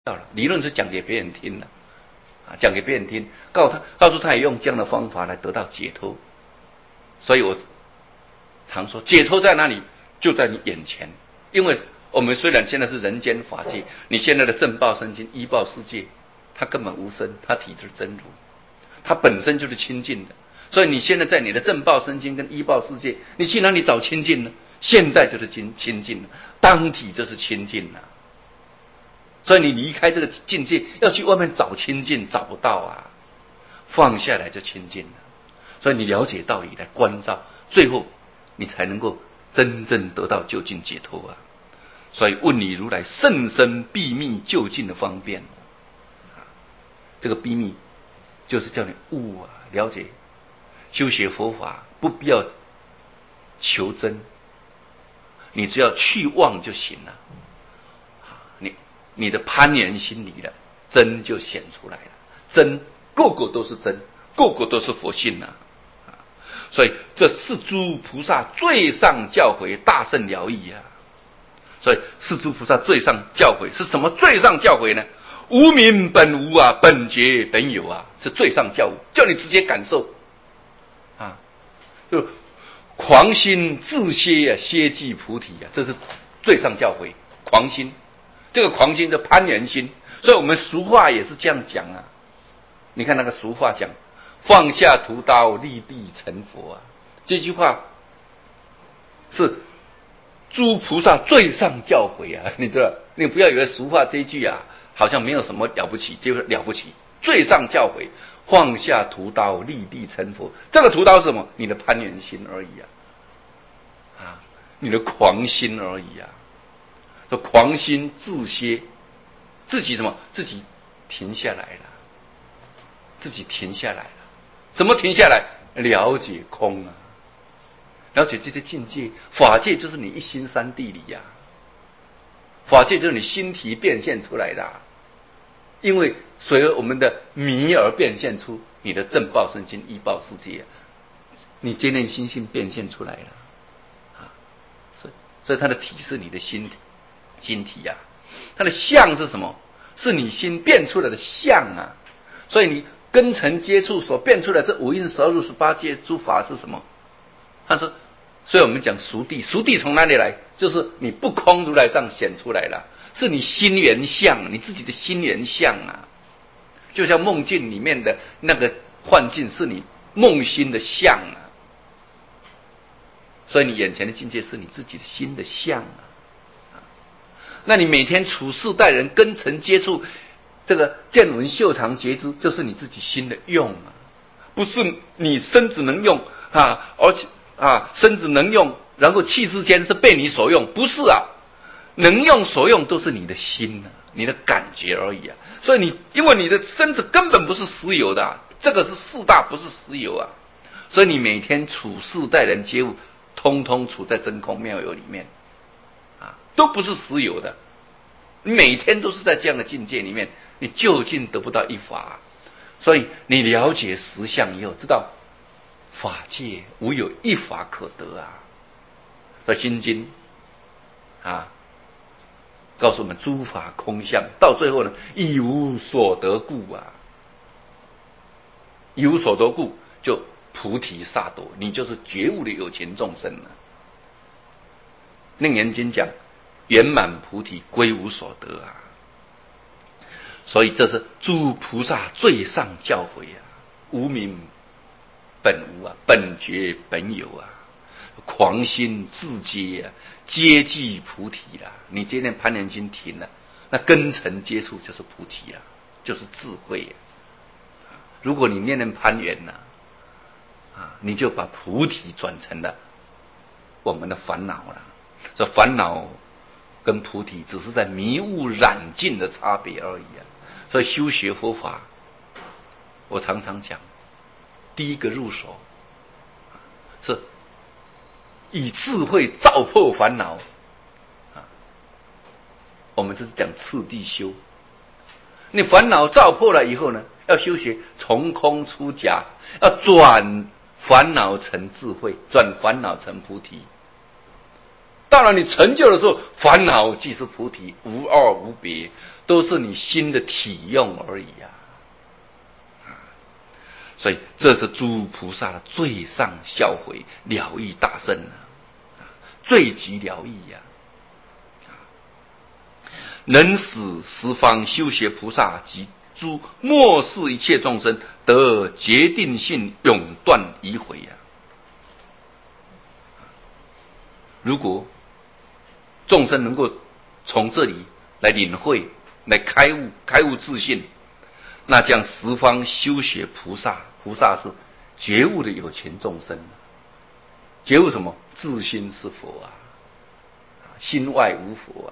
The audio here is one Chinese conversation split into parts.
了，理论是讲给别人听的，讲给别人听，告诉他也用这样的方法来得到解脱。所以我常说，解脱在哪里？就在你眼前。因为我们虽然现在是人间法界，你现在的正报身心、依报世界，它根本无生，它体质真如，它本身就是清净的。所以你现在在你的正报身心跟依报世界，你去哪里找清净呢？现在就是清净了，当体就是清净了。所以你离开这个境界，要去外面找清净，找不到啊，放下来就清净了。所以你了解道理来关照，最后你才能够真正得到究竟解脱啊！所以问你如来甚深秘密究竟的方便，这个秘密就是叫你悟啊，了解修学佛法不必要求真，你只要去妄就行了。你的攀缘心离了，真就显出来了。真个个都是真，个个都是佛性啊！所以这是诸菩萨最上教诲，大圣了义啊！所以是诸菩萨最上教诲是什么？最上教诲呢？无明本无啊，本觉本有啊，是最上教诲，叫你直接感受啊！就狂心自歇啊，歇即菩提啊，这是最上教诲。狂心，这个狂心的攀缘心，所以我们俗话也是这样讲啊。你看那个俗话讲，放下屠刀，立地成佛啊！这句话是诸菩萨最上教诲啊！你知道，你不要以为俗话这一句啊，好像没有什么了不起，就是了不起。最上教诲，放下屠刀，立地成佛。这个屠刀是什么？你的攀缘心而已啊！你的狂心而已啊！这狂心自歇，自己什么？自己停下来了，自己停下来了。怎么停下来？了解空啊！了解这些境界，法界就是你一心三地理呀，法界就是你心体变现出来的啊。因为随着我们的迷而变现出你的正报身心、依报世界，你坚定心性变现出来了啊！所以它的体是你的心体啊，它的相是什么？是你心变出来的相啊！所以你根尘接触所变出来这五蕴十入18界诸法是什么？他说，所以我们讲熟地，熟地从哪里来？就是你不空如来藏显出来了，是你心缘相，你自己的心缘相啊。就像梦境里面的那个幻境，是你梦心的相啊。所以你眼前的境界是你自己的心的相啊。那你每天处事待人，跟尘接触，这个见闻嗅尝觉知，就是你自己心的用啊，不是你身子能用啊，而且身子能用，然后气之间是被你所用，不是啊，能用所用都是你的心啊，你的感觉而已啊。所以因为你的身子根本不是实有的啊，这个是四大，不是实有啊。所以你每天处事待人接物，通通处在真空妙有里面啊，都不是实有的。你每天都是在这样的境界里面，你究竟得不到一法。所以你了解实相以后，知道法界无有一法可得啊！在心经告诉我们诸法空相，到最后呢，一无所得故啊，一无所得故就菩提萨埵，你就是觉悟的有情众生了。楞严经讲圆满菩提归无所得啊，所以这是诸菩萨最上教诲啊，无明本无啊，本觉本有啊，狂心自接啊，接即菩提啦。你今天攀缘心停了，那根尘接触就是菩提啊，就是智慧啊。如果你念攀缘你就把菩提转成了我们的烦恼了。这烦恼跟菩提只是在迷雾染尽的差别而已啊。所以修学佛法，我常常讲，第一个入手是以智慧照破烦恼我们这是讲次第修。你烦恼照破了以后呢，要修学从空出假，要转烦恼成智慧，转烦恼成菩提。到了你成就的时候，烦恼即是菩提，无二无别。 都是你心的体用而已啊。所以这是诸菩萨的最上孝诲了义大圣啊，最极了义呀。能使十方修学菩萨及诸末世一切众生得决定性永断疑悔呀。如果众生能够从这里来领会、来开悟自信，那将十方修学菩萨，菩萨是觉悟的有情众生，觉悟什么？自心是佛啊，心外无佛啊。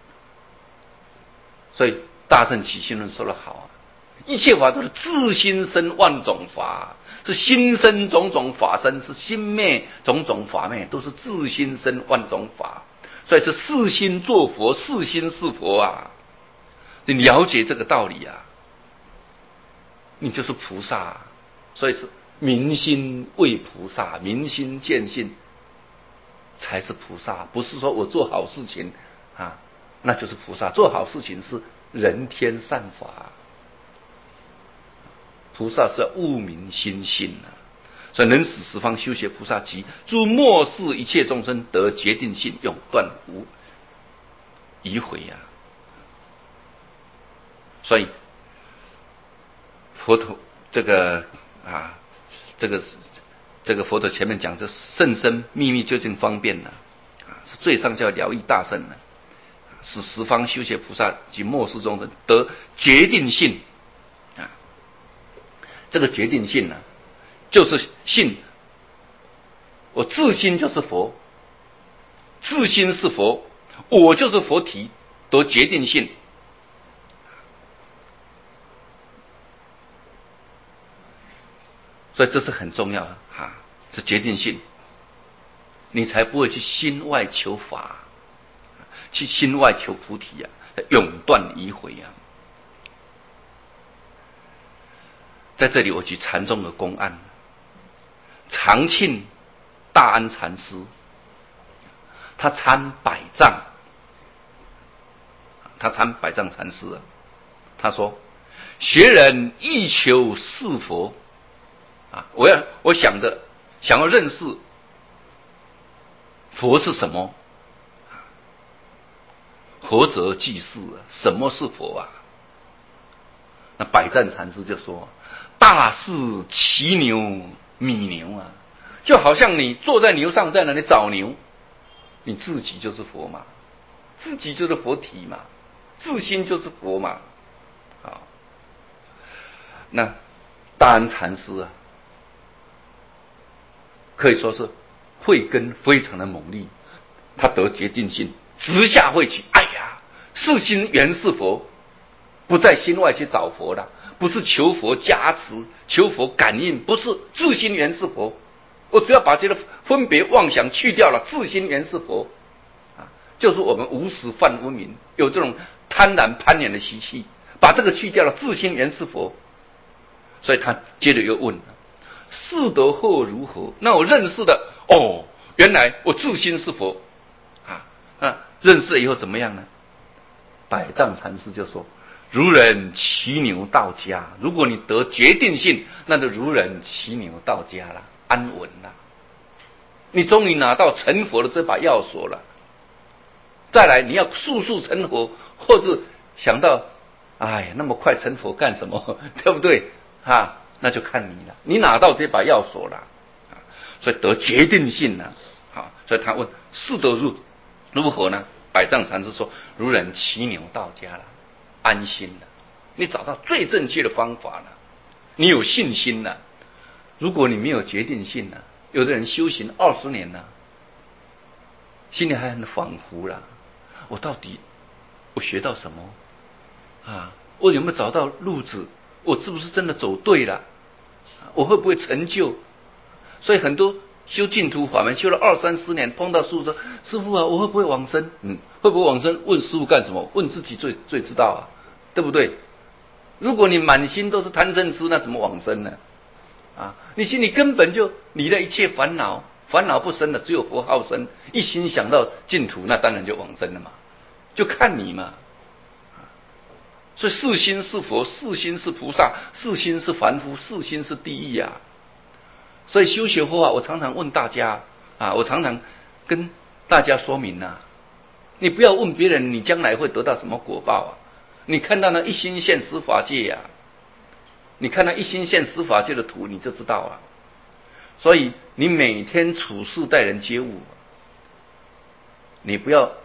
所以大乘起信论说得好啊，一切法都是自心生万种法，是心生种种法生，是心灭种种法灭，都是自心生万种法。所以是是心作佛，是心是佛啊。你了解这个道理啊，你就是菩萨啊。所以是明心为菩萨，明心见性才是菩萨，不是说我做好事情啊，那就是菩萨。做好事情是人天善法，菩萨是要悟明心性啊。所以能使十方修学菩萨及诸末世一切众生得决定性永断无疑悔啊。所以佛陀这个佛陀前面讲这甚深秘密究竟方便呢，是最上叫了义大圣呢，使十方修学菩萨及末世众生得决定性啊。这个决定性呢，就是信我自心就是佛，自心是佛，我就是佛体，得决定性。所以这是很重要的啊，是决定性，你才不会去心外求法，去心外求菩提啊，永断疑悔啊。在这里我举禅宗的公案，长庆大安禅师，他参百丈禅师啊，他说学人欲求是佛啊，我想要认识佛是什么，何则即是啊？什么是佛啊？那百丈禅师就说：大是骑牛米牛啊，就好像你坐在牛上，在那里找牛，你自己就是佛嘛，自己就是佛体嘛，自心就是佛嘛。啊，那大安禅师啊，可以说是慧根非常的猛烈，他得决定性，直下慧起。哎呀，是心原是佛，不在心外去找佛了，不是求佛加持，求佛感应，不是，自心原是佛。我只要把这个分别妄想去掉了，自心原是佛啊，就是我们无始犯无明，有这种贪婪攀缘的习气，把这个去掉了，自心原是佛。所以他接着又问：是得后如何？那我认识的哦，原来我自心是佛啊，认识了以后怎么样呢？百丈禅师就说：如人骑牛到家。如果你得决定性，那就如人骑牛到家了，安稳了。你终于拿到成佛的这把钥锁了。再来，你要速速成佛，或者想到，哎，那么快成佛干什么？对不对啊？那就看你了。你拿到这把钥锁了，所以得决定性了。好，所以他问：是得如何呢？百丈禅师说：如人骑牛到家了，安心了。你找到最正确的方法了，你有信心了。如果你没有决定性了，有的人修行20年了，心里还很恍惚了。我到底我学到什么啊？我有没有找到路子？我是不是真的走对了？我会不会成就？所以很多修净土法门修了20-30年，碰到师父说：师父啊，我会不会往生？会不会往生？问师父干什么？问自己最知道啊，对不对？如果你满心都是贪嗔痴，那怎么往生呢？啊，你心里根本就离了一切烦恼，烦恼不生了，只有佛号生。一心想到净土，那当然就往生了嘛，就看你嘛。 所以四心是佛，四心是菩萨，四心是凡夫，四心是地狱啊。所以修学佛法，我常常问大家啊，我常常跟大家说明啊，你不要问别人你将来会得到什么果报啊，你看到那一心现实法界啊，你看那一心现实法界的图你就知道了。所以你每天处事待人接物，你不要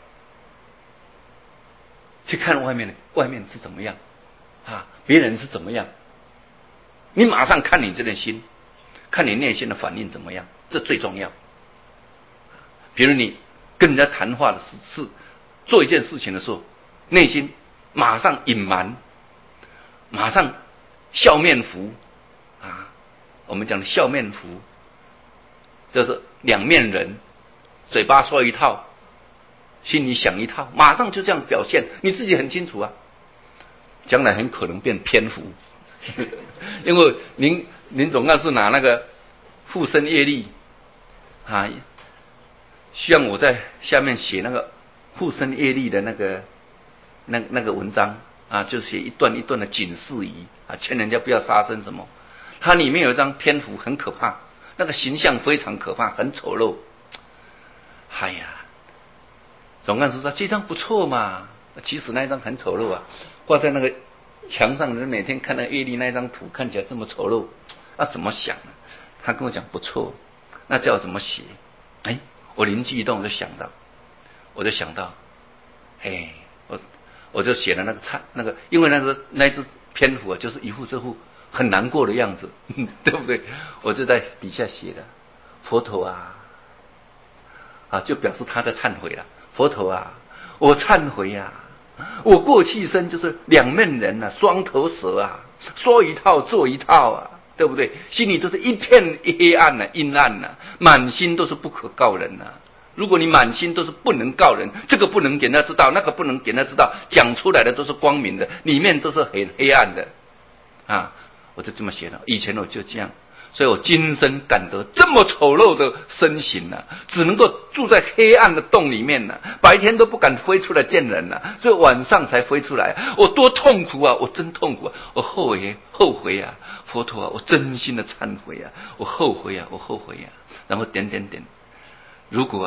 去看外面是怎么样啊，别人是怎么样，你马上看你这颗心，看你内心的反应怎么样，这最重要。比如你跟人家谈话的是做一件事情的时候，内心马上隐瞒，马上笑面福啊，我们讲的笑面福就是两面人，嘴巴说一套，心里想一套，马上就这样表现，你自己很清楚啊，将来很可能变偏福因为您总要是拿那个附身业力啊，像我在下面写那个附身业力的那个文章啊，就写一段一段的警示语啊，劝人家不要杀生什么。它里面有一张篇幅很可怕，那个形象非常可怕，很丑陋。哎呀，总干事说这张不错嘛，其实那一张很丑陋啊，挂在那个墙上，人每天看那业力那一张图，看起来这么丑陋，那怎么想呢？他跟我讲不错，那叫怎么写？哎，我灵机一动，我就想到，哎，我就写了那个，因为那只篇幅啊，就是一副这副很难过的样子，对不对？我就在底下写了，佛陀啊，就表示他在忏悔了。佛陀啊，我忏悔啊，我过去生就是两面人啊，双头蛇啊，说一套做一套啊，对不对？心里都是一片黑暗啊，阴暗啊，满心都是不可告人啊。如果你满心都是不能告人，这个不能给他知道，那个不能给他知道，讲出来的都是光明的，里面都是很黑暗的啊！我就这么写了，以前我就这样，所以我今生感得这么丑陋的身形啊，只能够住在黑暗的洞里面啊，白天都不敢飞出来见人啊，所以晚上才飞出来，我多痛苦啊！我真痛苦啊！我后悔啊！佛陀啊，我真心的忏悔啊！我后悔啊！然后点点点。如果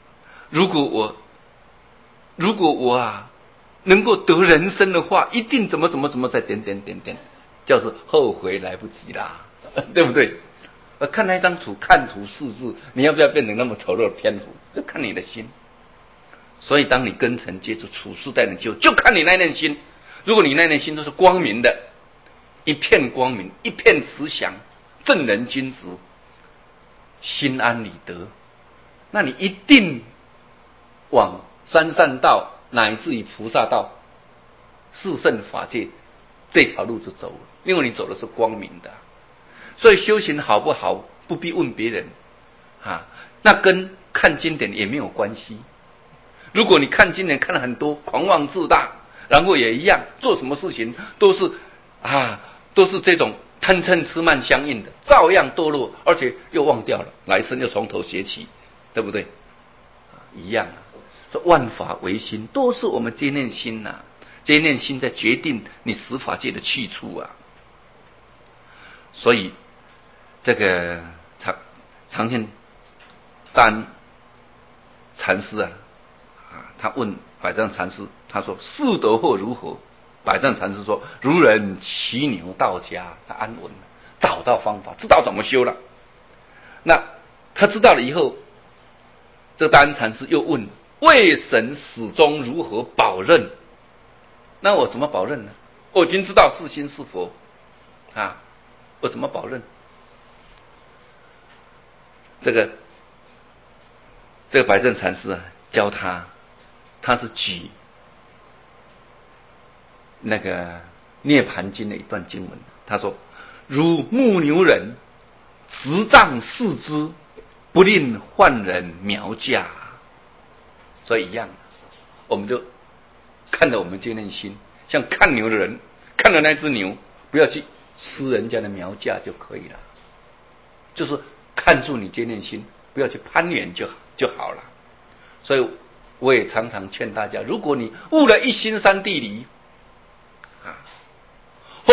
我能够得人生的话，一定怎么再点点点点，就是后悔来不及啦，对不对？看那张图，看图识字，你要不要变成那么丑陋的篇幅？就看你的心。所以当你跟尘接触，处事待人就看你那念心。如果你那念心都是光明的，一片光明，一片慈祥，正人君子，心安理得，那你一定往三善道乃至于菩萨道、四圣法界这条路就走了，因为你走的是光明的。所以修行好不好，不必问别人啊，那跟看经典也没有关系。如果你看经典看了很多，狂妄自大，然后也一样，做什么事情都是这种贪嗔痴慢相应的，照样堕落，而且又忘掉了，来生又从头学起，对不对？一样啊。说万法唯心，都是我们这念心呐，这念心在决定你十法界的去处啊。所以这个常见丹禅师啊，他问百丈禅师，他说世得或如何？百丈禅师说：如人骑牛到家，他安稳了，找到方法，知道怎么修了。那他知道了以后，这丹禅师又问：为神始终如何保任？那我怎么保任呢？我已经知道是心是佛啊，我怎么保任？这个百丈禅师啊，教他是举那个《涅盘经》的一段经文，他说：如牧牛人执杖视之，不令患人苗驾。所以一样，我们就看着我们这念心，像看牛的人看着那只牛，不要去吃人家的苗价就可以了，就是看住你这念心，不要去攀缘就好了。所以我也常常劝大家，如果你悟了一心三地离啊，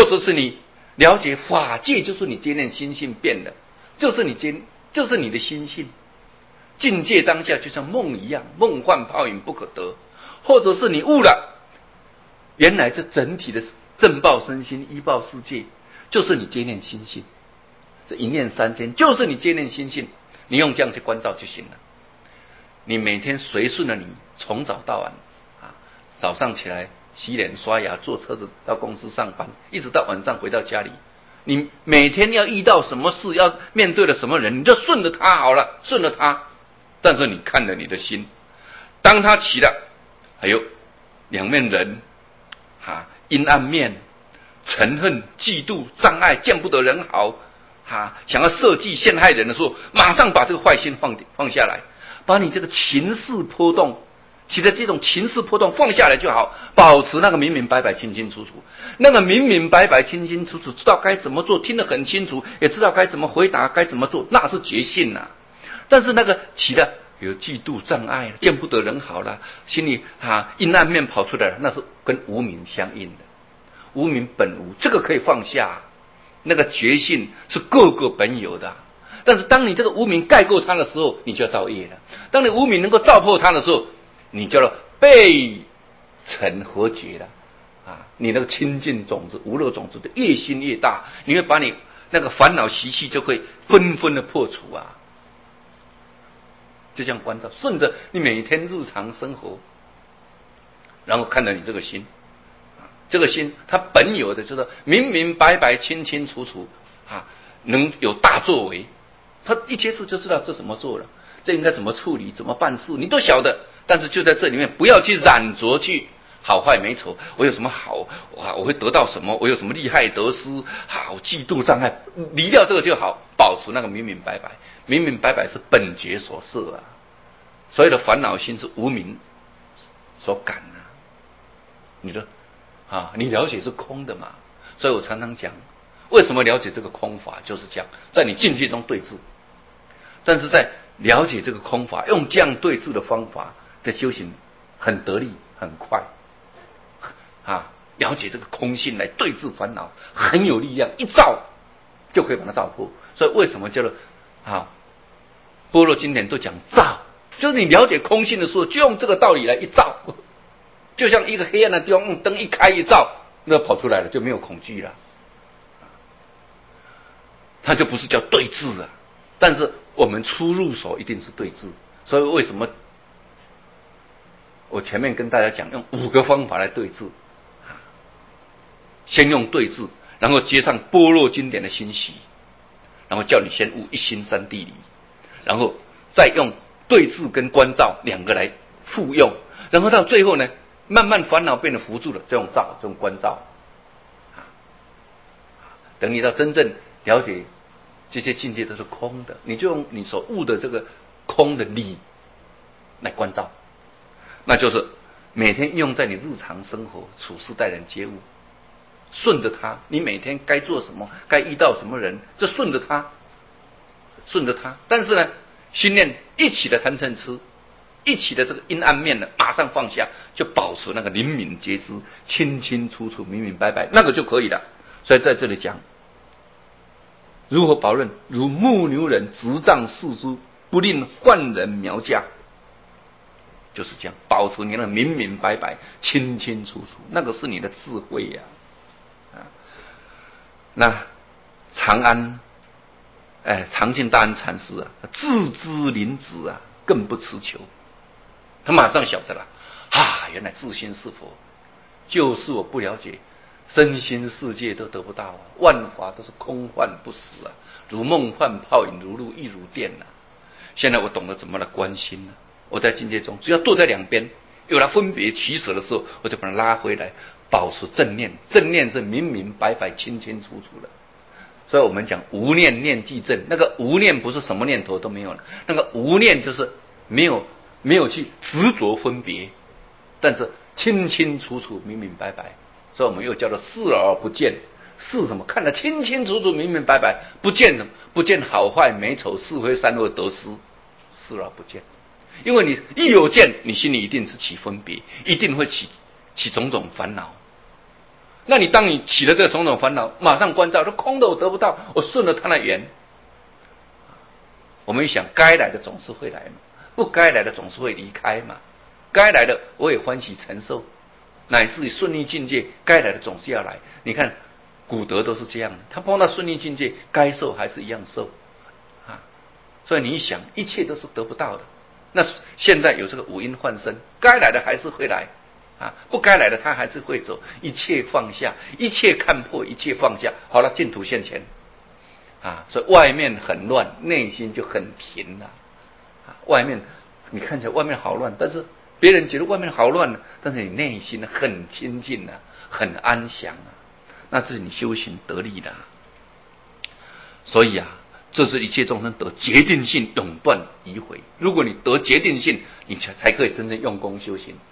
或者是你了解法界就是你接念心性变的，就是你的心性。境界当下就像梦一样，梦幻泡影不可得。或者是你悟了，原来这整体的正报身心依报世界就是你接念心性，这一念三千就是你接念心性，你用这样去关照就行了。你每天随顺了你从早到晚早上起来洗脸刷牙，坐车子到公司上班，一直到晚上回到家里，你每天要遇到什么事，要面对了什么人，你就顺着他好了，顺着他。但是你看了你的心，当他起了还有两面人阴暗面，嗔恨嫉妒障碍，见不得人好想要设计陷害人的时候，马上把这个坏心放下来，把你这个情势波动起的这种情势波动放下来就好，保持那个明明白白清清楚楚，那个明明白白清清楚楚，知道该怎么做，听得很清楚，也知道该怎么回答，该怎么做，那是觉性但是那个起的有嫉妒障碍，见不得人好了，心里阴暗面跑出来了，那是跟无明相应的。无明本无，这个可以放下。那个觉性是个个本有的，但是当你这个无明盖过它的时候，你就要造业了。当你无明能够照破它的时候，你叫做被尘和解了你那个清净种子、无漏种子的越新越大，你会把你那个烦恼习气就会纷纷的破除就这样关照，顺着你每天日常生活，然后看到你这个心，这个心它本有的就是明明白白、清清楚楚能有大作为，他一接触就知道这怎么做了，这应该怎么处理、怎么办事，你都晓得。但是就在这里面，不要去染着去好坏美丑，我有什么好我会得到什么，我有什么利害得失嫉妒障碍，离掉这个就好，保持那个明明白白。明明白白是本觉所设所有的烦恼心是无明所感你的你了解是空的嘛？所以我常常讲，为什么了解这个空法，就是这样，在你境界中对治。但是在了解这个空法，用这样对治的方法，在修行很得力，很快了解这个空性来对治烦恼，很有力量，一照就可以把它照破。所以为什么叫做般若经典都讲照，就是你了解空性的时候，就用这个道理来一照，就像一个黑暗的地方，用灯一开一照，那跑出来了，就没有恐惧了，它就不是叫对治但是我们初入手一定是对治，所以为什么我前面跟大家讲用5个方法来对治先用对治，然后接上般若经典的心习，然后叫你先悟一心三谛理，然后再用对治跟观照2个来复用，然后到最后呢，慢慢烦恼变得扶助了，这种照，这种观照等你到真正了解这些境界都是空的，你就用你所悟的这个空的理来观照，那就是每天用在你日常生活处事待人接物，顺着它，你每天该做什么，该遇到什么人，就顺着它，顺着它。但是呢，心念一起的贪嗔痴，一起的这个阴暗面呢，马上放下，就保持那个灵敏觉知，清清楚楚、明明白白，那个就可以了。所以在这里讲，如何保润？如牧牛人执杖四肢，不令患人苗驾，就是这样，保持你那明明白白、清清楚楚，那个是你的智慧那长安，长庆大安禅师自知临止更不持求，他马上晓得了原来自心是佛，就是我不了解。身心世界都得不到万法都是空幻不实如梦幻泡影，如露亦如电现在我懂得怎么来观心我在境界中，只要坐在两边，有了分别取舍的时候，我就把它拉回来，保持正念。正念是明明白白、清清楚楚的。所以我们讲无念念即正，那个无念不是什么念头都没有了，那个无念就是没有去执着分别，但是清清楚楚、明明白白。所以我们又叫做视而不见。视什么？看得清清楚楚、明明白白，不见什么？不见好坏美丑是非善恶得失，视而不见。因为你一有见，你心里一定是起分别，一定会起种种烦恼。 那你当你起了这种种烦恼，马上关照，说空的我得不到，我顺了它的缘。我们一想，该来的总是会来嘛，不该来的总是会离开嘛。该来的我也欢喜承受，乃至于顺利境界，该来的总是要来。你看古德都是这样的，他碰到顺利境界，该受还是一样受啊。所以你一想，一切都是得不到的。那现在有这个五阴幻身，该来的还是会来啊，不该来的他还是会走。一切放下，一切看破，一切放下，好了，净土现前啊。所以外面很乱，内心就很平了啊。外面你看起来外面好乱，但是别人觉得外面好乱呢，但是你内心很清净啊，很安详啊，那是你修行得力的啊。所以啊，这是一切众生得决定性永断疑悔。如果你得决定性，你才可以真正用功修行。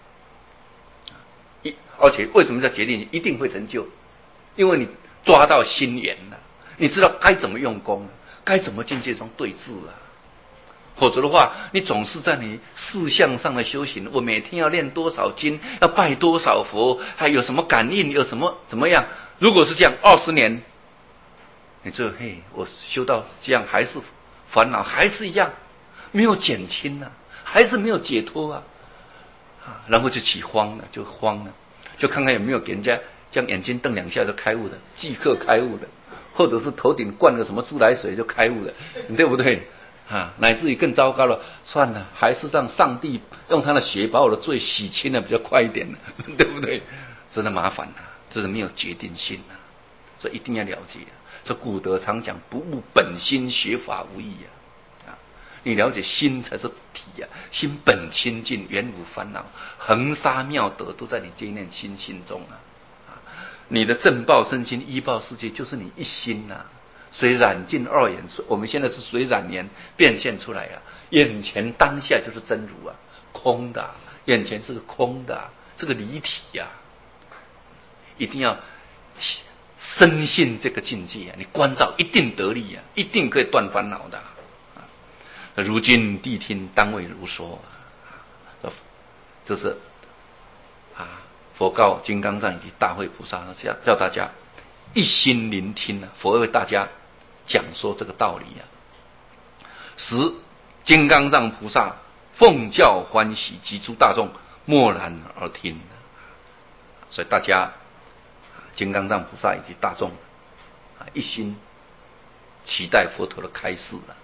而且为什么叫决定性？一定会成就，因为你抓到心源了，你知道该怎么用功，该怎么境界中对治啊。否则的话，你总是在你事项上的修行，我每天要念多少经，要拜多少佛，还有什么感应，有什么怎么样？如果是这样，20年，你就我修到这样还是烦恼还是一样，没有减轻啊，还是没有解脱啊，然后就起慌了，就看看有没有给人家这样眼睛瞪2下就开悟的，即刻开悟的，或者是头顶灌个什么自来水就开悟的，对不对？乃至于更糟糕了，算了，还是让上帝用他的血把我的罪洗清了比较快一点，对不对？真的麻烦了，这是没有决定性啊，所以一定要了解。这古德常讲，不悟本心，学法无益啊。你了解心才是体啊，心本清净，原无烦恼，恒沙妙德都在你这一念心中啊。你的正报身心依报世界，就是你一心啊。随染尽二眼，我们现在是随染言变现出来啊！眼前当下就是真如啊，空的啊，眼前是个空的啊，这个离体啊，一定要深信这个境界啊！你关照一定得力啊，一定可以断烦恼的啊！如今谛听当为如说啊，就是啊，佛告金刚藏以及大慧菩萨叫大家一心聆听啊，佛为大家讲说这个道理啊，使金刚藏菩萨奉教欢喜，及诸大众默然而听。所以大家金刚藏菩萨以及大众一心期待佛陀的开示啊。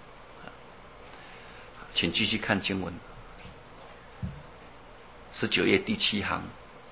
请继续看经文，19页第7行。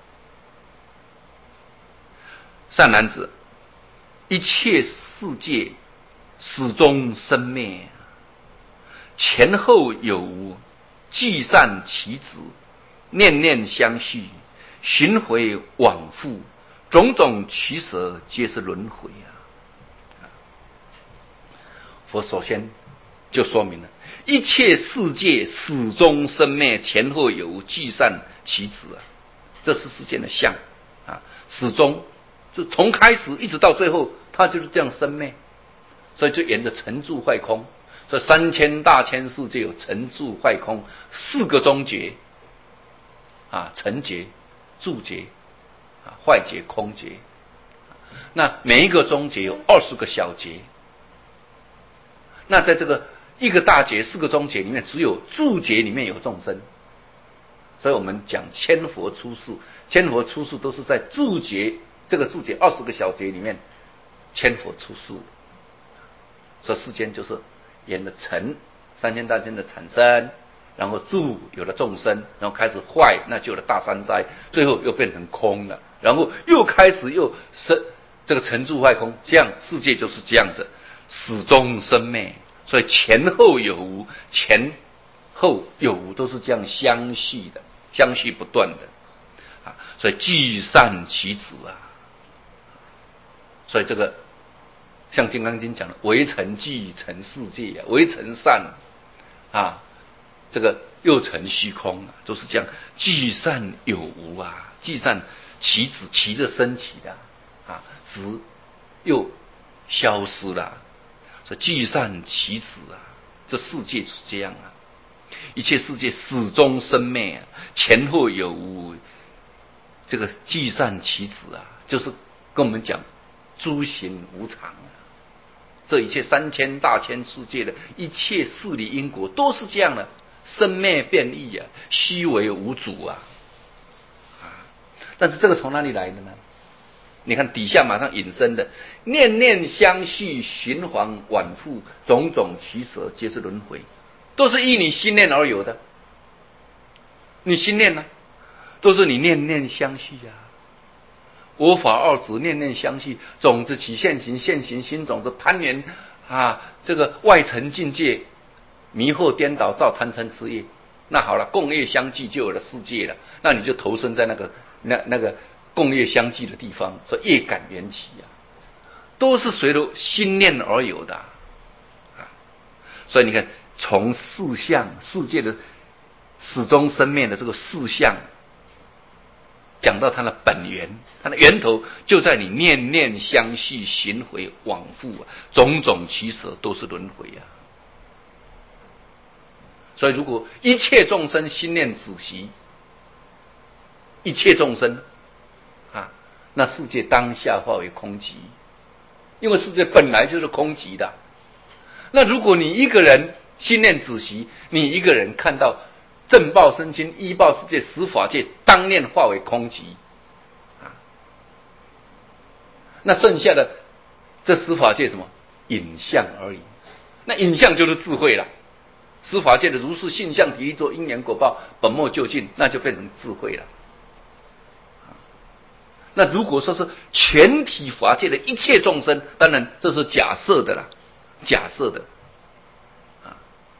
善男子，一切世界始终生灭，前后有无，聚散其止，念念相续，循回往复，种种取舍，皆是轮回啊！佛首先就说明了，一切世界始终生灭，前后有无，聚散其止啊！这是世间的相啊，始终就从开始一直到最后，它就是这样生灭。所以就沿着成住坏空，这3000大千世界有成住坏空4个终结啊，成劫、住劫啊、坏劫、空劫。那每一个终结有20个小劫。那在这个一个大劫4个终结里面，只有住劫里面有众生。所以我们讲千佛出世，千佛出世都是在住劫这个住劫20个小劫里面，千佛出世。说世间就是沿着成3000大千的产生，然后住有了众生，然后开始坏，那就有了大三灾，最后又变成空了，然后又开始又生这个成住坏空，这样世界就是这样子，始终生灭。所以前后有无，前后有无都是这样相续的，相续不断的啊。所以聚散其止啊。所以这个像《金刚经》讲的，唯成寂成世界啊，唯成善啊，这个又成虚空啊，都是这样聚散有无啊，聚散其止，其的升起的啊，止又消失了，所以聚散其止啊，这世界是这样啊，一切世界始终生灭啊，前后有无，这个聚散其止啊，就是跟我们讲诸行无常，这一切三千大千世界的一切事理因果都是这样的，生灭变异啊，虚为无主啊。但是这个从哪里来的呢？你看底下马上引申的，念念相续，循环往复，种种取舍，皆是轮回，都是依你心念而有的。你心念呢，都是你念念相续啊。我法二执，念念相续，种子起现行，现行新种子攀缘啊，这个外层境界迷惑颠倒，造贪嗔痴业。那好了，共业相继就有了世界了，那你就投身在那个共业相继的地方，说业感缘起啊，都是随着心念而有的啊。所以你看，从四相世界的始终生灭的这个四相，讲到它的本源，它的源头就在你念念相续，循回往复啊，种种取舍都是轮回啊。所以，如果一切众生心念止息，一切众生啊，那世界当下化为空寂，因为世界本来就是空寂的。那如果你一个人心念止息，你一个人看到正报身心、依报世界、十法界当念化为空寂啊，那剩下的这十法界什么影像而已，那影像就是智慧了。十法界的如是性相体力作因缘果报本末究竟，那就变成智慧了。那如果说是全体法界的一切众生，当然这是假设的啦，假设的啊。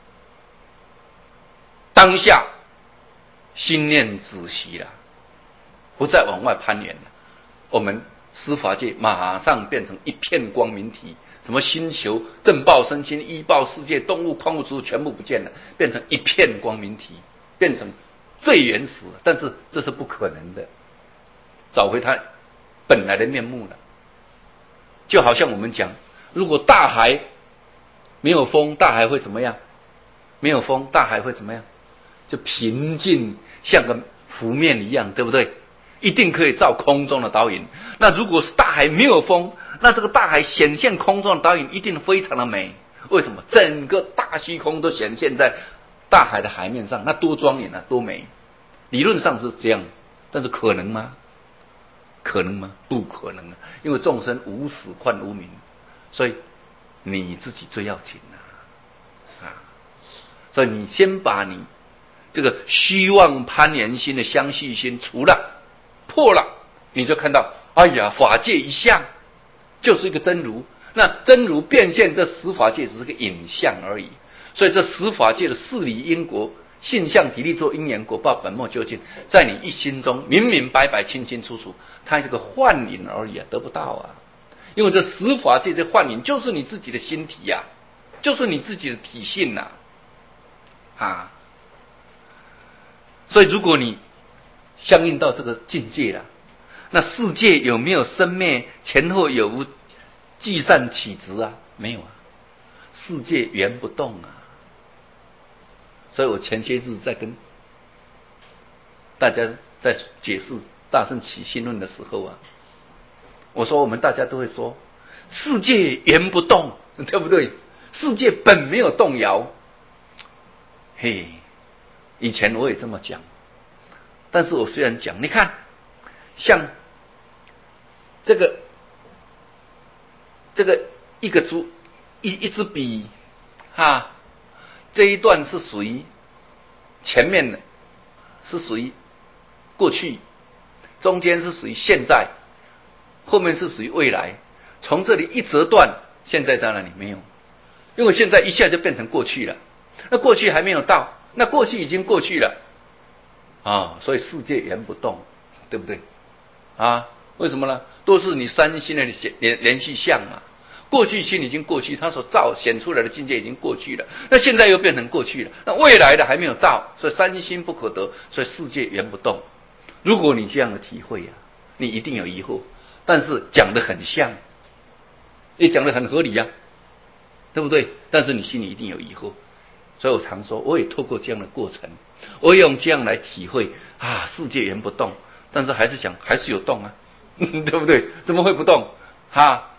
当下心念止息了，不再往外攀缘了，我们十法界马上变成一片光明体，什么星球、正报身心、依报世界、动物、矿物质全部不见了，变成一片光明体，变成最原始。但是这是不可能的，找回它本来的面目了。就好像我们讲，如果大海没有风，大海会怎么样？没有风，大海会怎么样？就平静，像个湖面一样，对不对？一定可以照空中的倒影。那如果是大海没有风，那这个大海显现空中的倒影一定非常的美。为什么？整个大虚空都显现在大海的海面上，那多庄严啊，多美！理论上是这样，但是可能吗？可能吗？不可能啊！因为众生无始幻无明，所以你自己最要紧啊！所以你先把你这个虚妄攀缘心的相续心除了破了，你就看到，哎呀，法界一相就是一个真如，那真如变现这十法界只是个影像而已。所以这十法界的事理因果、性相体力作因缘果报本末究竟，在你一心中明明白白、清清楚楚，它是个幻影而已啊，得不到啊。因为这十法界这幻影就是你自己的心体呀、就是你自己的体性呐啊。所以如果你相应到这个境界了，那世界有没有生灭？前后有无聚散起执啊？没有啊，世界原不动啊。所以我前些日在跟大家在解释《大乘起信论》的时候啊，我说我们大家都会说，世界原不动，对不对？世界本没有动摇。嘿，以前我也这么讲。但是我虽然讲，你看，像这个一个珠一支笔啊，这一段是属于前面的，是属于过去，中间是属于现在，后面是属于未来。从这里一折断，现在在哪里？没有，因为现在一下就变成过去了，那过去还没有到，那过去已经过去了。所以世界原不动，对不对？为什么呢？都是你三心的连续相嘛。过去心已经过去，它所显出来的境界已经过去了，那现在又变成过去了，那未来的还没有到，所以三心不可得，所以世界原不动。如果你这样的体会你一定有疑惑，但是讲得很像，也讲得很合理对不对？但是你心里一定有疑惑。所以我常说，我也透过这样的过程，我也用这样来体会世界原不动，但是还是有动对不对？怎么会不动？哈，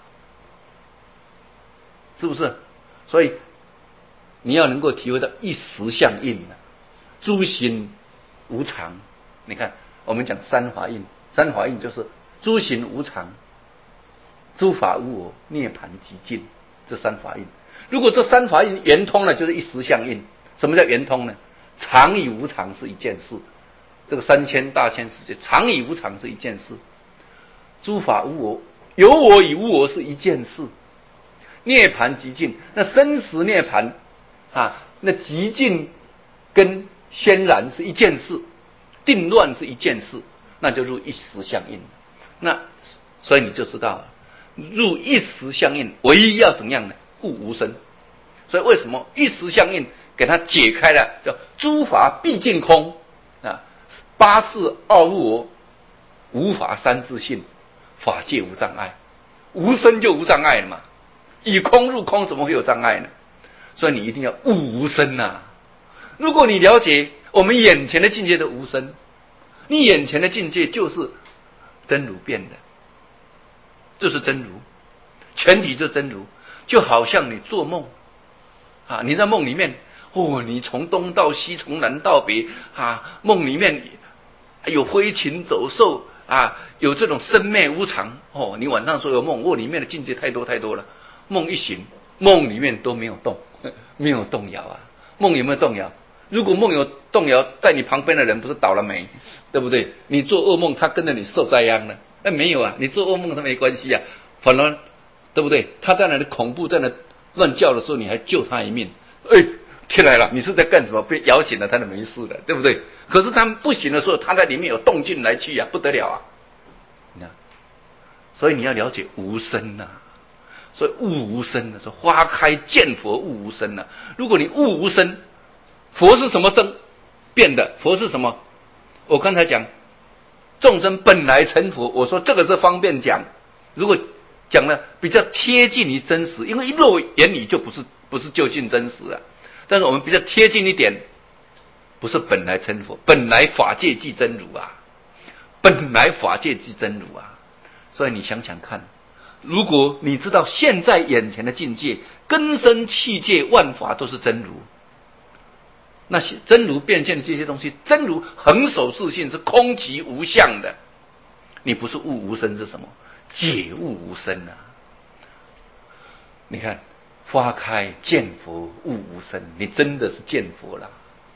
是不是？所以你要能够体会到一时相应啊，诸行无常。你看，我们讲三法印，三法印就是诸行无常、诸法无我、涅槃极尽，这三法印。如果这三法印圆通了，就是一时相应。什么叫圆通呢？常与无常是一件事，这个3000大千世界，常与无常是一件事。诸法无我，有我与无我是一件事。涅槃极尽，那生死涅槃啊，那极尽跟轩然是一件事，定乱是一件事，那就入一时相应。那所以你就知道了，入一时相应，唯一要怎样呢？悟无生。所以为什么一时相应给它解开了，叫诸法毕竟空啊，八事二无我，无法三自性，法界无障碍，无生就无障碍了嘛。以空入空，怎么会有障碍呢？所以你一定要悟无生啊！如果你了解我们眼前的境界的无生，你眼前的境界就是真如变的，就是真如，全体就是真如。就好像你做梦啊，你在梦里面你从东到西，从南到北啊，梦里面有飞禽走兽啊，有这种生灭无常你晚上说有梦，里面的境界太多太多了。梦一醒，梦里面都没有动，没有动摇啊。梦有没有动摇？如果梦有动摇，在你旁边的人不是倒了霉，对不对？你做噩梦，他跟着你受灾殃呢？没有啊，你做噩梦他没关系啊，反而对不对？他在那里恐怖，在那乱叫的时候，你还救他一命。天来了，你是在干什么？被摇醒了，他就没事了，对不对？可是他们不醒的时候，他在里面有动静来去啊，不得了啊！你看，所以你要了解无生啊。所以悟无生的是花开见佛悟无生啊。如果你悟无生，佛是什么真变的？佛是什么？我刚才讲众生本来成佛，我说这个是方便讲。如果讲的比较贴近于真实，因为一落眼里就不是就近真实啊。但是我们比较贴近一点，不是本来成佛，本来法界即真如啊，本来法界即真如啊。所以你想想看。如果你知道现在眼前的境界，根生器界万法都是真如，那些真如变现的这些东西，真如恒守自性是空寂无相的，你不是悟无生是什么？解悟无生啊！你看花开见佛悟无生，你真的是见佛了，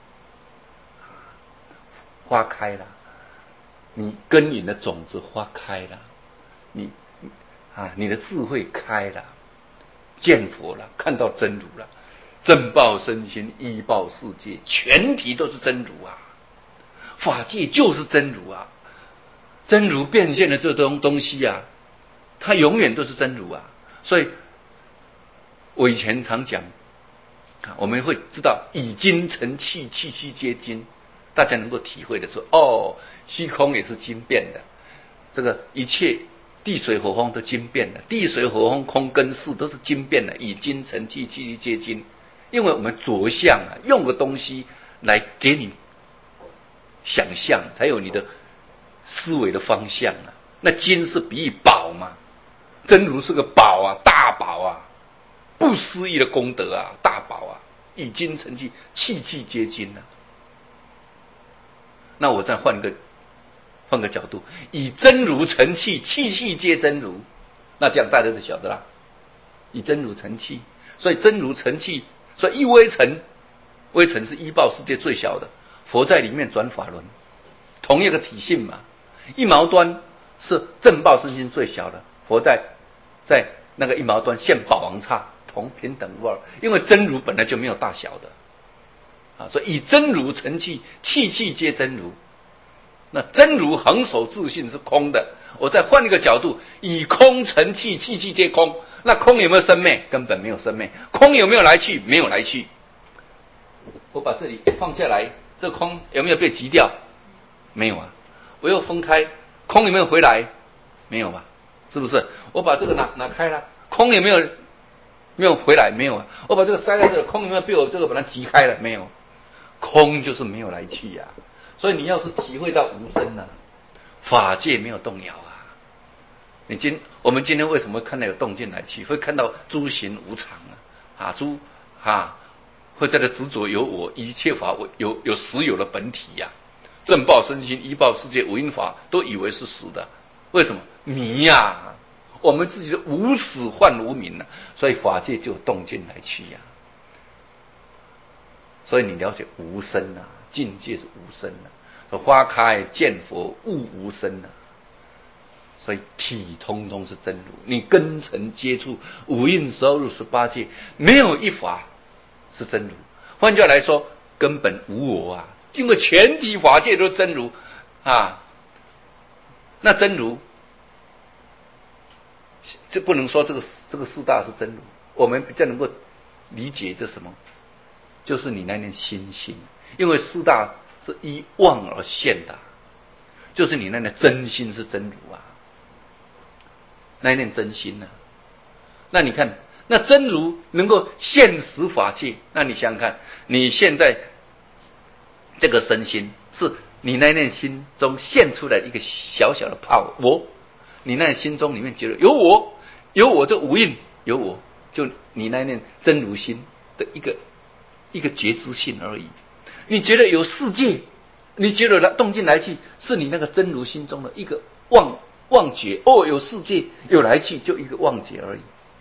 花开了，你耕耘的种子花开了，你的智慧开了，见佛了，看到真如了，正报身心，依报世界，全体都是真如啊！法界就是真如啊！真如变现的这东西啊，它永远都是真如啊！所以，我以前常讲，我们会知道以金成器，器器皆金，大家能够体会的是，虚空也是金变的，这个一切。地水火风都金变了，地水火风空跟事都是金变的，以金成器，器器皆金。因为我们着相用个东西来给你想象，才有你的思维的方向啊。那金是比喻宝嘛，真如是个宝啊，大宝啊，不思议的功德啊，大宝啊，以金成器，器器皆金啊。那我再换个角度，以真如成器，器器皆真如，那这样大家就晓得了。以真如成器，所以真如成器，所以一微尘，微尘是依报世界最小的，佛在里面转法轮，同一个体性嘛。一毛端是正报身心最小的，佛在那个一毛端现宝王刹，同平等无二，因为真如本来就没有大小的所以以真如成器，器器皆真如。那真如恒守自性是空的，我再换一个角度，以空成器，器器皆空。那空有没有生灭？根本没有生灭。空有没有来去？没有来去。我把这里放下来，这空有没有被击掉？没有啊。我又分开，空有没有回来？没有吧？是不是？我把这个拿开了，空有没有回来？没有啊。我把这个塞在这里，空有没有被我这个把它击开了？没有。空就是没有来去呀。所以你要是体会到无生法界没有动摇啊， 我们今天为什么看到有动静来去，会看到诸行无常会在这执着有我，一切法有实有的本体呀。正报身心，依报世界，无因法都以为是实的，为什么迷呀？我们自己的无始幻无明所以法界就有动静来去呀。所以你了解无生境界是无生花开见佛悟无生所以体通通是真如。你根尘接触五蕴12入18界，没有一法是真如。换句话来说，根本无我因为全体法界都是真如那真如，这不能说这个四大是真如。我们比较能够理解这什么，就是你那念心性，因为四大是依妄而现的，就是你那念真心是真如那一念真心那你看，那真如能够现实法界，那你想想看，你现在这个身心是你那念心中现出来一个小小的泡我，你那心中里面觉得有我这无印有我，就你那念真如心的一个觉知性而已。你觉得有世界，你觉得动静来去是你那个真如心中的一个妄觉有世界有来去，就一个妄觉而已。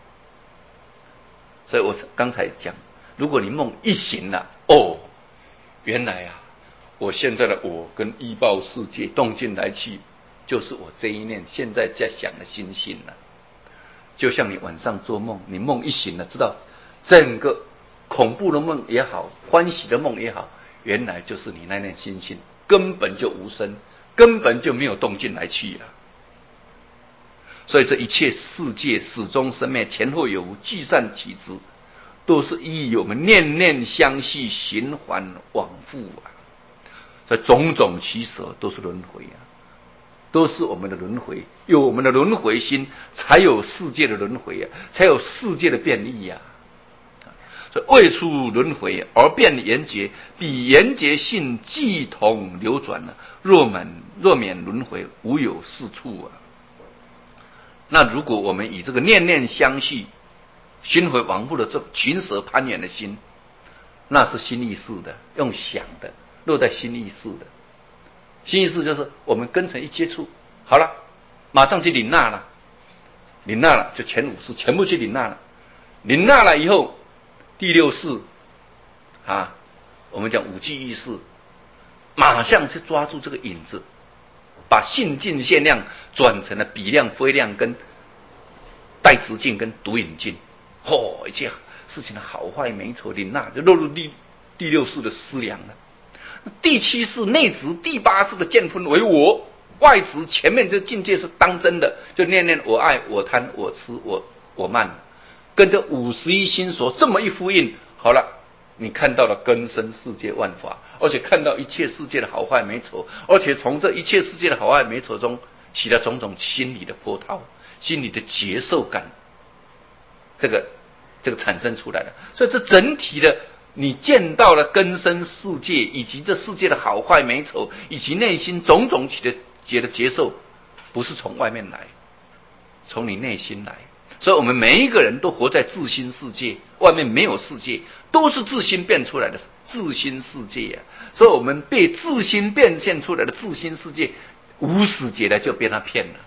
所以我刚才讲，如果你梦一醒了原来我现在的我跟依报世界动静来去，就是我这一念现在在想的心性就像你晚上做梦，你梦一醒了，知道整个恐怖的梦也好，欢喜的梦也好，原来就是你那念心性根本就无声，根本就没有动静来去所以这一切世界始终生灭，前后有无，聚散起之，都是依我们念念相续，循环往复所以种种取舍都是轮回都是我们的轮回。有我们的轮回心，才有世界的轮回才有世界的变异所以未出轮回而变缘觉，彼缘觉性既同流转若免轮回，无有是处那如果我们以这个念念相续、循回往复的这群蛇攀缘的心，那是心意识的，用想的，落在心意识的。心意识就是我们根尘一接触，好了，马上去领纳了，领纳了就前五识全部去领纳了，领纳了以后，第六识我们讲五具意识，马上去抓住这个影子。把性境限量转成了比量、非量跟带直境跟独影境，一切事情的好坏美丑领纳就落入第六识的思量了。第七识内执，第八识的见分为我，外执前面这境界是当真的，就念念我爱我贪我痴我慢，跟这51心所这么一呼应，好了。你看到了根生世界万法，而且看到一切世界的好坏美丑，而且从这一切世界的好坏美丑中起了种种心理的波涛，心理的接受感，这个产生出来了。所以这整体的你见到了根生世界，以及这世界的好坏美丑，以及内心种种起的接受，不是从外面来，从你内心来。所以我们每一个人都活在自心世界，外面没有世界，都是自心变出来的自心世界所以我们被自心变现出来的自心世界无始劫来就被他骗了，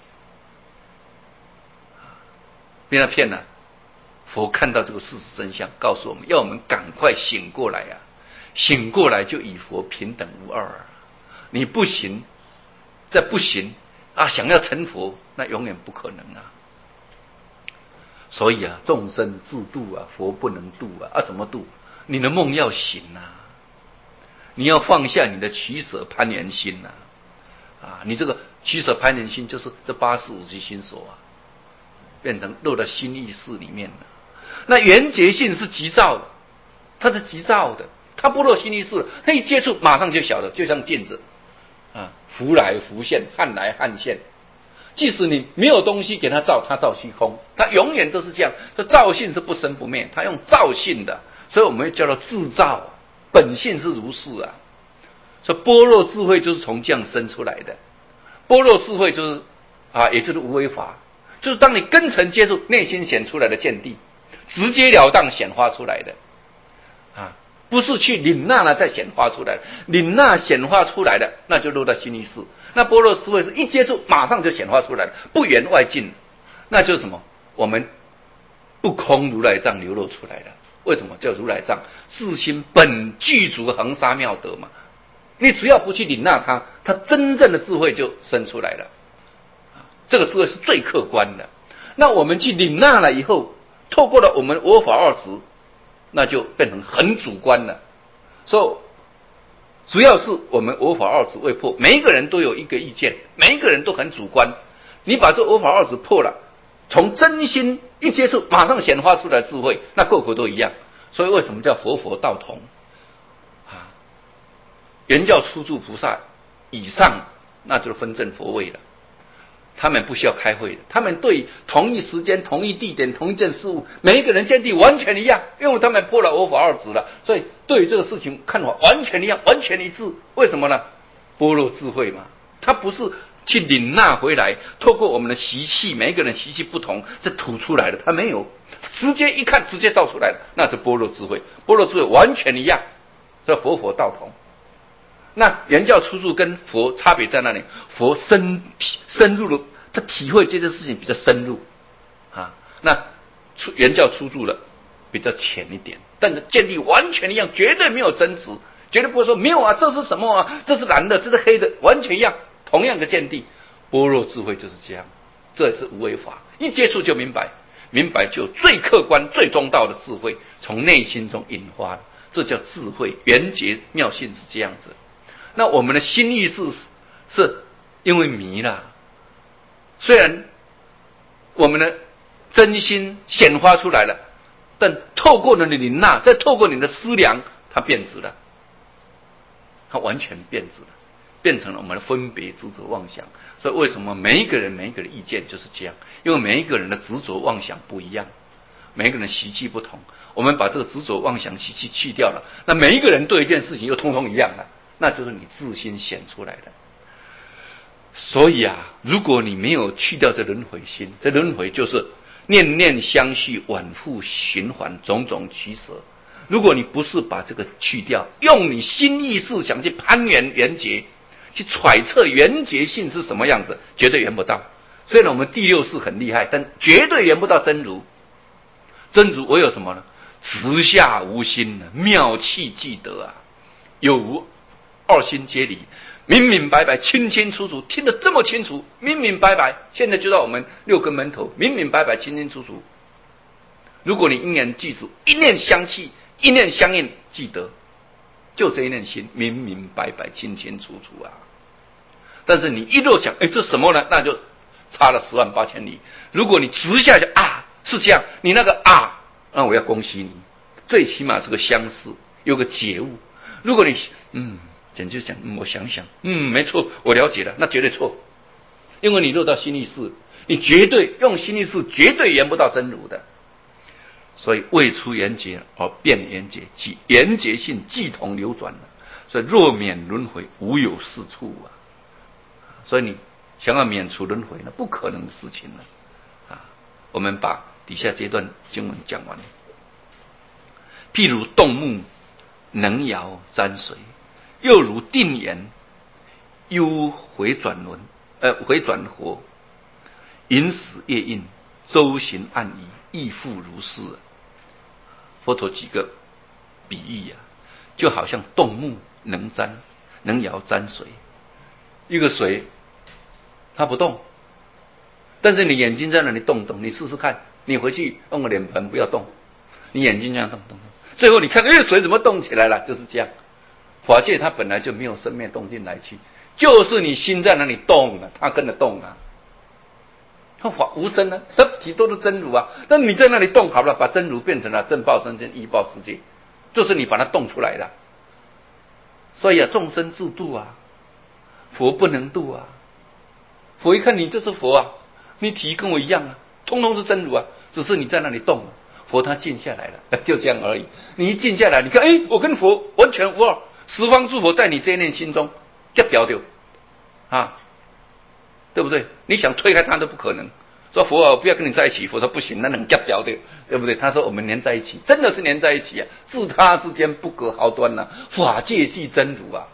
佛看到这个事实真相，告诉我们要我们赶快醒过来醒过来就与佛平等无二你不行，再不行想要成佛，那永远不可能所以众生自度佛不能度怎么度？你的梦要醒你要放下你的取舍攀缘心你这个取舍攀缘心就是这85级心所变成落到心意识里面了。那缘觉性是急躁的，它是急躁的，它不落心意识了，它一接触马上就晓得，就像镜子浮来浮现，撼来撼现。即使你没有东西给它照，它照虚空，它永远都是这样。这照性是不生不灭，它用照性的，所以我们会叫做自照，本性是如是所以般若智慧就是从这样生出来的。般若智慧就是也就是无为法。 就是当你根尘接触，内心显出来的见地，直截了当显化出来的啊，不是去领纳了再显化出来的，领纳显化出来的，那就落到心意识。那般若智慧是一接触马上就显化出来了，不缘外境，那就是什么？我们不空如来藏流露出来了。为什么叫如来藏？自心本具足恒沙妙德嘛。你只要不去领纳它，它真正的智慧就生出来了。这个智慧是最客观的。那我们去领纳了以后，透过了我们我法二执，那就变成很主观了。所以主要是我们我法二执未破，每一个人都有一个意见，每一个人都很主观。你把这我法二执破了，从真心一接触，马上显化出来的智慧，那个个都一样。所以为什么叫佛佛道同？原教初住菩萨以上，那就是分证佛位了。他们不需要开会的，他们对同一时间、同一地点、同一件事物，每一个人见地完全一样，因为他们破了我法二执了，所以对于这个事情看法完全一样，完全一致。为什么呢？般若智慧嘛，它不是去领纳回来，透过我们的习气，每一个人习气不同，是吐出来的，它没有直接一看直接照出来的，那是般若智慧。般若智慧完全一样，这佛佛道同。那原教初住跟佛差别在哪里？佛深入了，他体会这件事情比较深入啊。那原教初住了比较浅一点，但是见地完全一样，绝对没有争执，绝对不会说没有啊，这是什么啊？这是蓝的，这是黑的，完全一样，同样的见地。般若智慧就是这样，这是无为法，一接触就明白，明白就最客观、最中道的智慧从内心中引发了，这叫智慧圆觉妙性是这样子。那我们的心意识是因为迷了，虽然我们的真心显发出来了，但透过了你领纳，再透过你的思量，它变质了，它完全变质了，变成了我们的分别执着妄想。所以为什么每一个人意见就是这样？因为每一个人的执着妄想不一样，每一个人习气不同，我们把这个执着妄想习气去掉了，那每一个人对一件事情又通通一样了，那就是你自心显出来的。所以啊，如果你没有去掉这轮回心，这轮回就是念念相续，往复循环，种种取舍。如果你不是把这个去掉，用你心意识想去攀缘缘觉，去揣测缘觉性是什么样子，绝对圆不到。虽然我们第六识很厉害，但绝对圆不到真如。真如唯有什么呢？直下无心，妙气即得啊，有无二心皆离，明明白白，清清楚楚，听得这么清楚，明明白白。现在就到我们六根门头，明明白白，清清楚楚。如果你一念记住，一念相契，一念相应，记得，就这一念心，明明白白，清清楚楚啊。但是你一路想，这什么呢？那就差了10万8千里。如果你直下去啊，是这样，你那个啊，那我要恭喜你，最起码是个相似，有个觉悟。如果你简直讲，我想想，没错，我了解了，那绝对错，因为你落到心意识，你绝对用心意识，绝对圆不到真如的。所以未出缘觉而变缘觉，即缘觉性既同流转了。所以若免轮回，无有是处啊。所以你想要免除轮回，那不可能的事情了啊。我们把底下这段经文讲完了。譬如动木能摇沾水，又如定言幽回转活，引使业应，周行暗移，亦复如是。佛陀几个比喻啊，就好像动木能摇沾水，一个水它不动，但是你眼睛在那里动动，你试试看，你回去用个脸盆不要动，你眼睛这样动动，最后你看水怎么动起来了，就是这样。法界它本来就没有生灭动进来去，就是你心在那里动了，它跟着动啊。它法无生呢，它体都是真如啊，但你在那里动好了，把真如变成了正报身跟依报世界，就是你把它动出来的。所以啊，众生自度啊，佛不能度啊。佛一看你就是佛啊，你体跟我一样啊，通通是真如啊，只是你在那里动，佛他静下来了，就这样而已。你一静下来，你看，我跟佛完全无二，十方诸佛在你这一念心中就表丢啊，对不对？你想推开它都不可能。 说佛啊，我不要跟你在一起。佛说不行，那能夹掉的，对不对？他说我们连在一起，真的是连在一起啊，自他之间不隔毫端啊，法界即真如啊，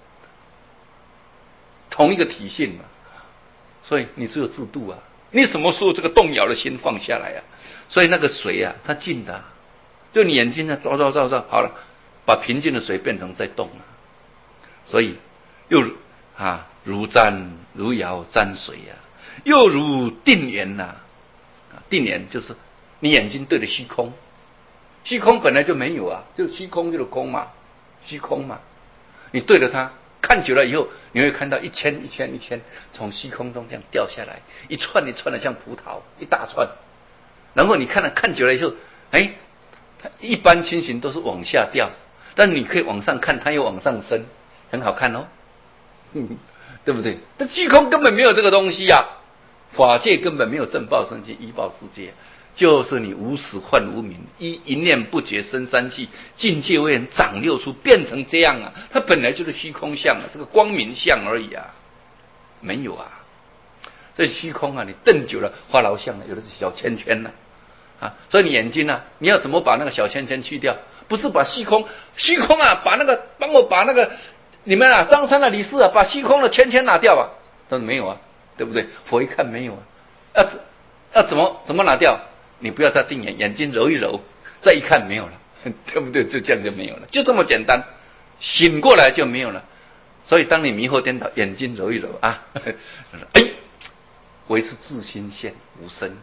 同一个体性嘛。所以你只有自度啊，你什么时候这个动摇的心放下来啊？所以那个水啊，它静的、啊，就你眼睛啊，照，好了，把平静的水变成在动啊。所以又如沾如摇沾水啊，又如定眼呐、定眼就是你眼睛对着虚空，虚空本来就没有啊，就虚空就是空嘛，虚空嘛，你对着它看久了以后，你会看到一千从虚空中这样掉下来，一串一串的像葡萄，一大串。然后你看久了以后，哎，它一般情形都是往下掉，但你可以往上看，它又往上升，很好看哦，对不对？但虚空根本没有这个东西啊，法界根本没有正报生起依报世界，就是你无始幻无明，一念不觉生三气，境界为人长六出，变成这样啊，它本来就是虚空相啊，这个光明相而已啊，没有啊。这虚空啊，你瞪久了花劳相了，有的是小圈圈啊，所以你眼睛啊，你要怎么把那个小圈圈去掉？不是把虚空啊，帮我把那个你们啊，张三啊、李四啊，把虚空的圈圈拿掉啊。他说没有啊，对不对？佛一看没有啊，要怎么拿掉？你不要再定眼睛揉一揉，再一看没有了，对不对？就这样就没有了，就这么简单，醒过来就没有了。所以当你迷惑颠倒，眼睛揉一揉啊，哎，维持自心现无生。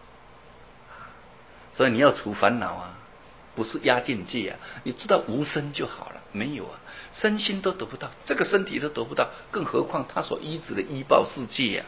所以你要除烦恼啊，不是压境界啊，你知道无生就好了，没有啊，身心都得不到，这个身体都得不到，更何况他所依止的依报世界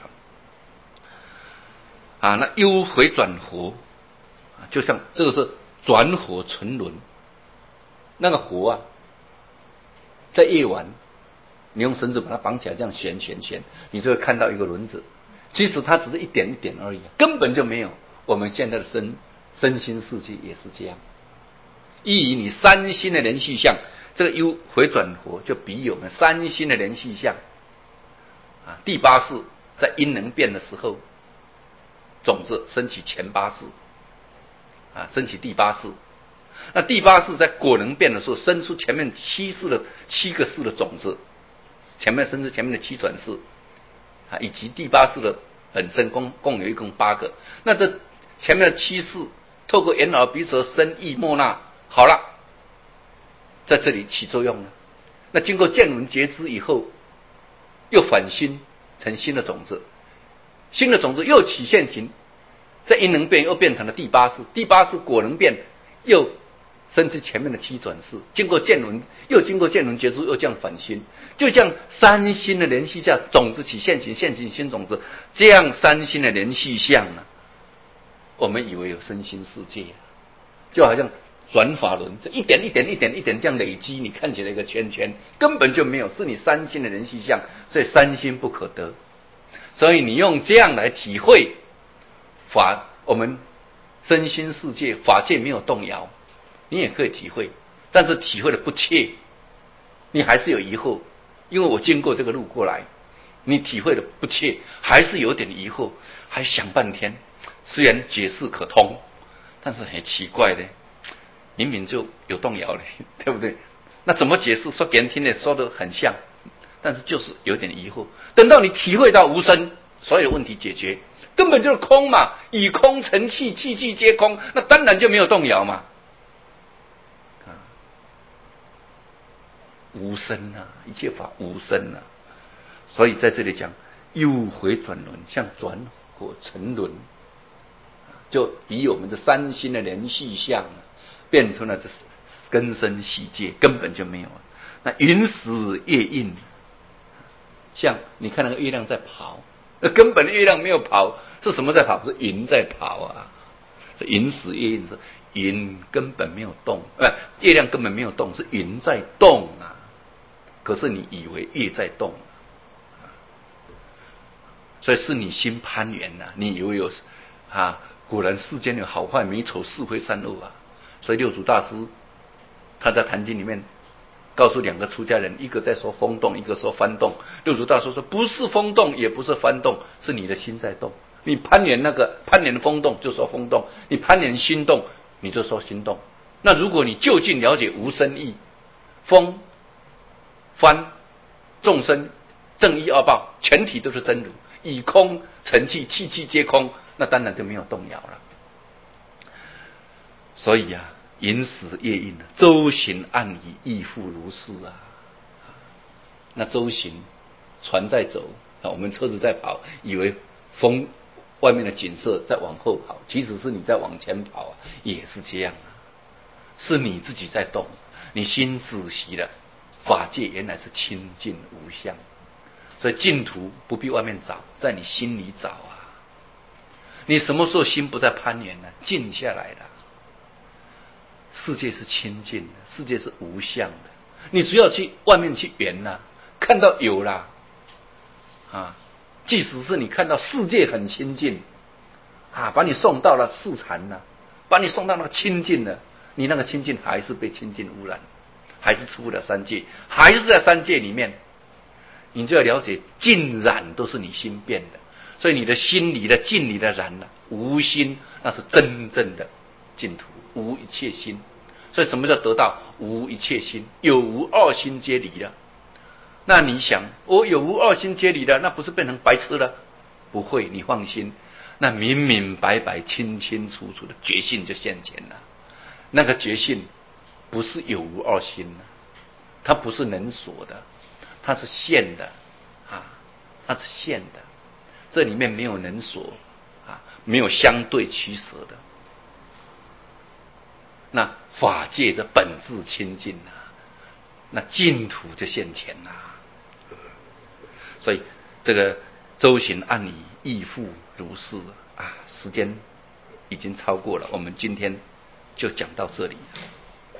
啊，那忧回转活，就像这个是转火沉沦，那个火啊，在夜晚，你用绳子把它绑起来，这样旋，你就会看到一个轮子，其实它只是一点一点而已，根本就没有。我们现在的身心世界也是这样，依以你三心的连续相，这个忧回转活就比喻我们三心的连续相啊。第八世在因能变的时候，种子升起前八世啊，升起第八世。那第八世在果能变的时候，生出前面七个世的种子，生出前面的七转世啊，以及第八世的本身共有一共8个。那这前面的七世透过眼耳鼻舌身意莫那，好了，在这里起作用了。那经过见闻觉知以后，又返新成新的种子，新的种子又起现行，在因能变又变成了第八世，第八世果能变又生至前面的七转世，经过见闻觉知，又这样返新，就这样三心的连续下，种子起现行，现行新种子，这样三心的连续相啊，我们以为有身心世界，就好像转法轮，这一点这样累积，你看起来一个圈圈，根本就没有，是你三心的连续相，所以三心不可得。所以你用这样来体会我们身心世界法界没有动摇，你也可以体会，但是体会的不切，你还是有疑惑，因为我经过这个路过来，你体会的不切，还是有点疑惑，还想半天。虽然解释可通，但是很奇怪的，明明就有动摇了，对不对？那怎么解释？说给人听的说的很像，但是就是有点疑惑。等到你体会到无生，所有的问题解决，根本就是空嘛，以空成气，气气皆空，那当然就没有动摇嘛。无生啊，一切法无生啊。所以在这里讲忧回转轮，像转火沉沦，就以我们这三心的连续相变成了这根生细界，根本就没有啊。那云时月映，像你看那个月亮在跑，那根本月亮没有跑，是什么在跑？是云在跑啊。这云时月映是云根本没有动，月亮根本没有动，是云在动啊。可是你以为月在动，所以是你心攀缘啊，你以为有果然世间有好坏美丑是非善恶啊。所以六祖大师他在坛经里面告诉2个出家人，一个在说风动，一个说幡动。六祖大师说不是风动也不是幡动，是你的心在动。 你攀援风动就说风动，你攀援心动你就说心动。那如果你究竟了解无生义，风、幡、众生、正义二报，全体都是真如，以空成气，气气皆空，那当然就没有动摇了。所以啊，寅时夜运，周行暗以亦复如是啊。那周行，船在走，我们车子在跑，以为风外面的景色在往后跑，其实是你在往前跑啊，也是这样啊。是你自己在动，你心仔细了，法界原来是清净无相，所以净土不必外面找，在你心里找啊。你什么时候心不再攀缘呢？静下来了。世界是清净的，世界是无相的，你只要去外面去缘啊，看到有啦啊，即使是你看到世界很清净啊，把你送到了四禅了，把你送到那个清净了，你那个清净还是被清净污染，还是出不了三界，还是在三界里面。你就要了解，净染都是你心变的，所以你的心里的净里的染无心，那是真正的净土，无一切心。所以什么叫得到无一切心？有无二心皆离了。那你想，我有无二心皆离了，那不是变成白痴了？不会，你放心，那明明白白、清清楚楚的觉性就现前了。那个觉性不是有无二心了，它不是能所的，它是现的啊，它是现的。这里面没有能所啊，没有相对取舍的。那法界的本质清净啊，那净土就现前啦。所以这个周行暗以亦复如是啊。时间已经超过了，我们今天就讲到这里。